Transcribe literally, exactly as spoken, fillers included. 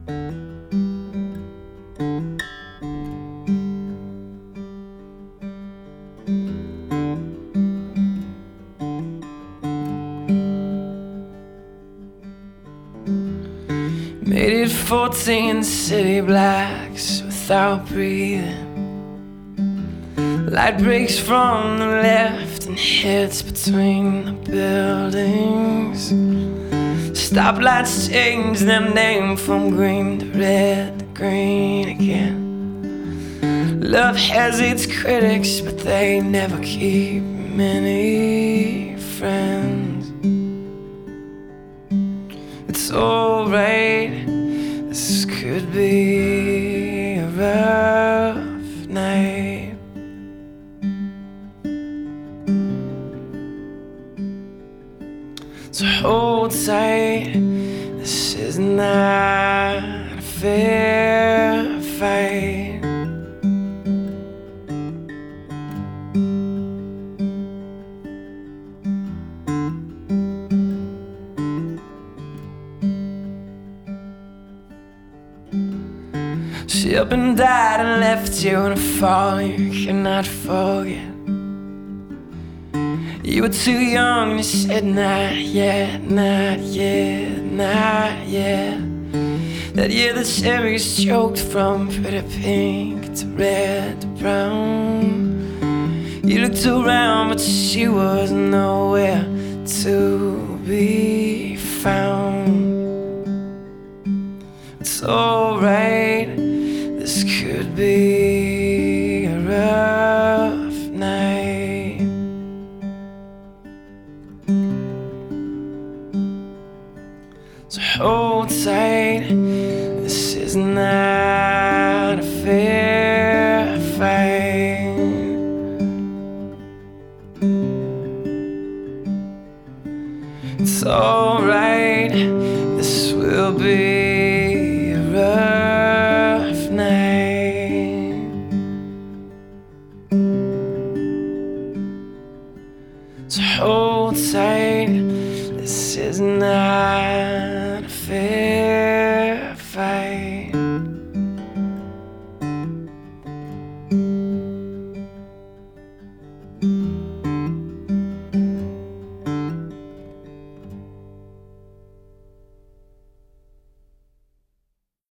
Made it fourteen city blocks without breathing. Light breaks from the left and hits between the buildings. Stoplights change their name from green to red to green again. Love has its critics, but they never keep many friends. It's alright, this could be a rough night. So hold tight, this is not a fair fight. She up and died and left you in a fall you cannot forget. You were too young and you said not yet, not yet, not yet. That year the cherries choked from pretty pink to red to brown. You looked around but she was nowhere to be found. It's alright, this could be a rough night. So hold tight, this is not a fair fight. It's alright, this will be a rough night. So hold tight, this is not a fair